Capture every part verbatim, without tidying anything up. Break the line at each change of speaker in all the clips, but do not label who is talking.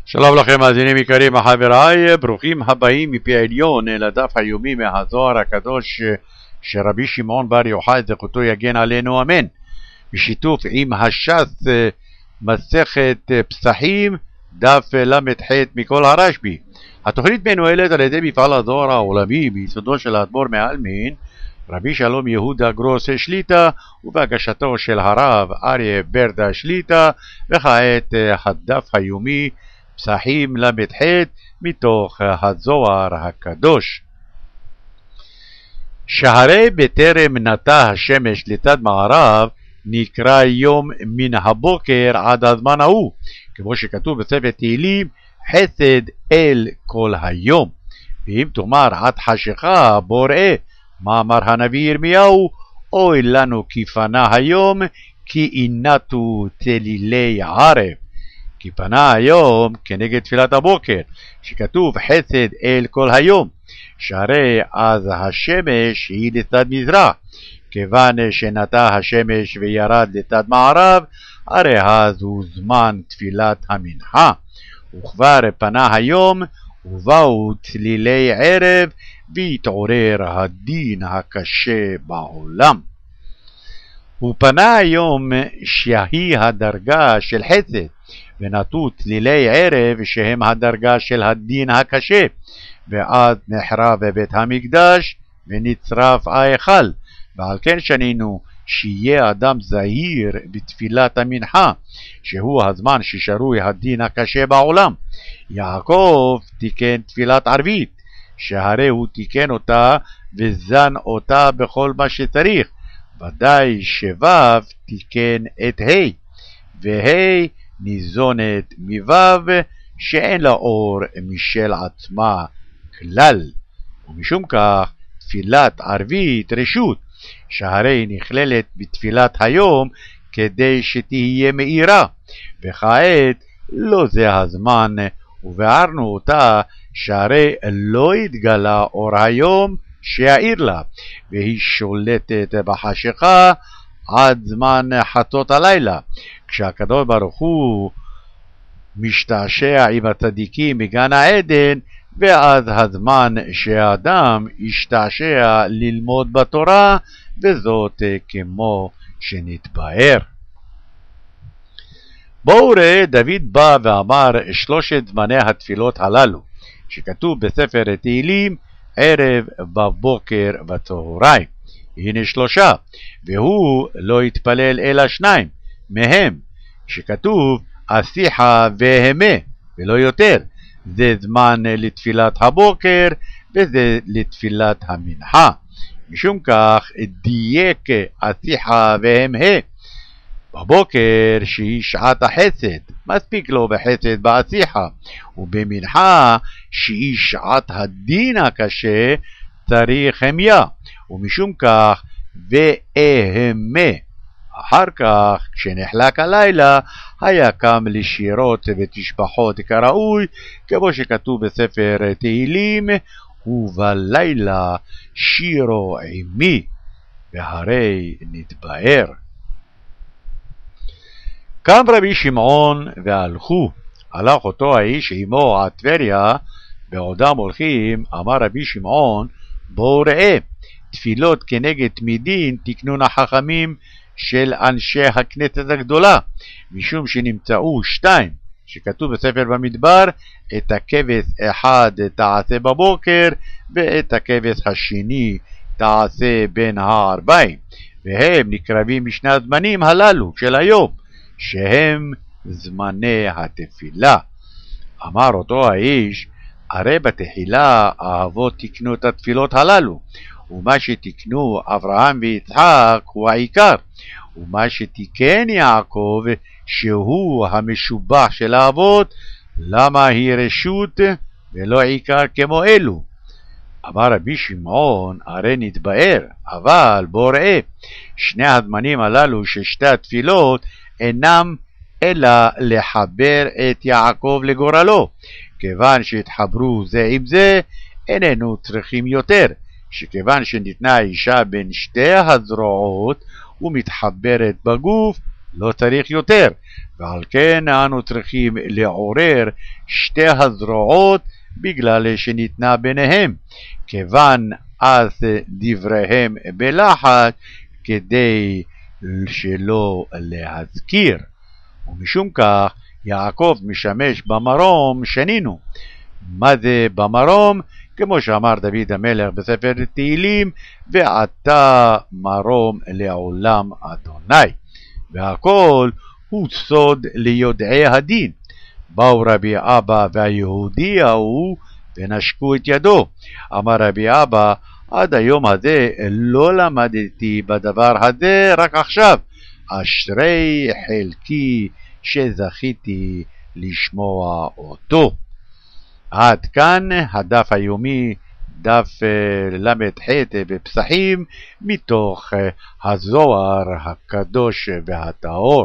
שלום לכם מאזינים יקרים חבריי, ברוכים הבאים מפי העליון לדף היומי מהזוהר הקדוש שרבי שמעון בר יוחאי זכותו יגן עלינו אמן, בשיתוף עם הש"ס מסכת פסחים דף למ"ח מכל הרשב"י. התוכנית מנוהלת על ידי מפעל הזוהר העולמי ביסודו של האדמו"ר מעלמין רבי שלום יהודה גרוס שליט"א ובהגשתו של הרב אריה ברדה שליט"א. וכעת הדף היומי פסחים למ"ח מתוך הזוהר הקדוש. שהרי בטרם נטה השמש לצד מערב נקרא יום מן הבוקר עד הזמן ההוא, כמו שכתוב בספר תהילים חסד אל כל היום. ואם תאמר עד חשיכה בוא ראה, מאמר הנביא ירמיהו, אוי לנו כי פנה היום כי אינתו צלילי ערב. כי פנה היום כנגד תפילת הבוקר, שכתוב חסד אל כל היום, שהרי אז השמש היא לצד מזרח, כיוון שנטה השמש וירד לצד מערב, הרי אז הוא זמן תפילת המנחה, וכבר פנה היום ובאו צלילי ערב, והתעורר הדין הקשה בעולם. ופנה היום שהיא הדרגה של חסד, ונטו צלילי ערב שהם הדרגה של הדין הקשה, ואז נחרב בית המקדש ונצרף ההיכל. ועל כן שנינו שיהיה אדם זהיר בתפילת המנחה, שהוא הזמן ששרוי הדין הקשה בעולם. יעקב תיקן תפילת ערבית, שהרי הוא תיקן אותה וזן אותה בכל מה שצריך. ודאי שבב תיקן את ה', וה' ניזונת מבב שאין לה אור משל עצמה כלל. ומשום כך תפילת ערבית רשות, שהרי נכללת בתפילת היום כדי שתהיה מאירה, וכעת לא זה הזמן, ובארנו אותה שהרי לא התגלה אור היום שיעיר לה, והיא שולטת בחשיכה עד זמן חצות הלילה, כשהקדוש ברוך הוא משתעשע עם הצדיקים מגן העדן, ואז הזמן שהאדם ישתעשע ללמוד בתורה, וזאת כמו שנתבהר. בואו ראה, דוד בא ואמר שלושת זמני התפילות הללו, שכתוב בספר תהילים ערב בבוקר וצהריים. הנה שלושה, והוא לא יתפלל אלא שניים מהם, שכתוב אשיחה והמה ולא יותר. זה זמן לתפילת הבוקר וזה לתפילת המנחה. משום כך דייק אשיחה והמה בבוקר שהיא שעת החסד, מספיק לו בחסד באשיחה, ובמנחה שהיא שעת הדין הקשה צריך המיה, ומשום כך ואהמה. אחר כך כשנחלק הלילה היה קם לשירות ותשבחות כראוי, כמו שכתוב בספר תהילים ובלילה שירו עמי, והרי נתבהר. קם רבי שמעון והלכו. הלך אותו האיש עמו עד טבריה, בעודם הולכים אמר רבי שמעון בואו ראה, תפילות כנגד תמידין תקנון החכמים של אנשי הכנסת הגדולה, משום שנמצאו שתיים, שכתוב בספר במדבר את הכבש אחד תעשה בבוקר ואת הכבש השני תעשה בין הערביים, והם נקרבים משני הזמנים הללו של היום, שהם זמני התפילה. אמר אותו האיש, הרי בתחילה האבות תקנו את התפילות הללו, ומה שתקנו אברהם ויצחק הוא העיקר, ומה שתיקן יעקב שהוא המשובח של האבות, למה היא רשות ולא עיקר כמו אלו. אמר רבי שמעון, הרי נתבהר, אבל בוא ראה, שני הזמנים הללו של שתי התפילות אינם אלא לחבר את יעקב לגורלו, כיוון שהתחברו זה עם זה איננו צריכים יותר, שכיוון שניתנה האישה בין שתי הזרועות ומתחברת בגוף לא צריך יותר, ועל כן אנו צריכים לעורר שתי הזרועות בגלל שניתנה ביניהם, כיוון אז דבריהם בלחש כדי שלא להזכיר. ומשום כך יעקב משמש במרום שנינו. מה זה במרום? כמו שאמר דוד המלך בספר תהילים, ועתה מרום לעולם אדוני. והכל הוא סוד ליודעי הדין. באו רבי אבא והיהודי ההוא ונשקו את ידו. אמר רבי אבא, עד היום הזה לא למדתי בדבר הזה, רק עכשיו. אשרי חלקי שזכיתי לשמוע אותו. עד כאן הדף היומי, דף למ"ח בפסחים, מתוך הזוהר הקדוש והטהור.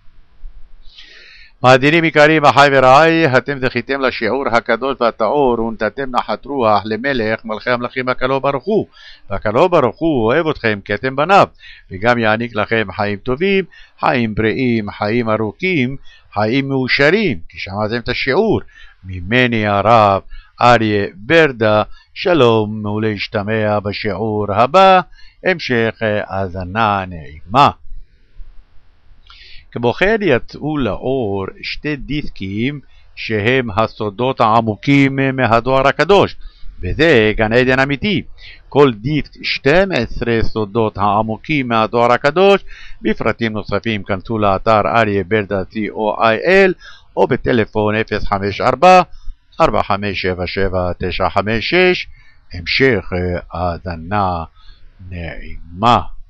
מאזינים יקרים, אחי ורעי, אתם זכיתם לשיעור הקדוש והטהור ונתתם נחת רוח למלך מלכי המלכים הקדוש ברוך הוא. והקדוש ברוך הוא אוהב אתכם כי אתם בניו, וגם יעניק לכם חיים טובים, חיים בריאים, חיים ארוכים, חיים מאושרים. כי שמעתם את השיעור ממני הרב אריה ברדה. שלום ולהשתמע בשיעור הבא. המשך האזנה נעימה. כמו כן יצאו לאור שתי דיסקים שהם הסודות העמוקים מהזוהר הקדוש, וזה גן עדן אמיתי. כל דיסק שתים עשרה סודות העמוקים מהזוהר הקדוש. בפרטים נוספים כנסו לאתר אריה ברדה סי או איי אל או בטלפון אפס חמש ארבע ארבע חמש שבע שבע תשע חמש שש. המשך האזנה נעימה.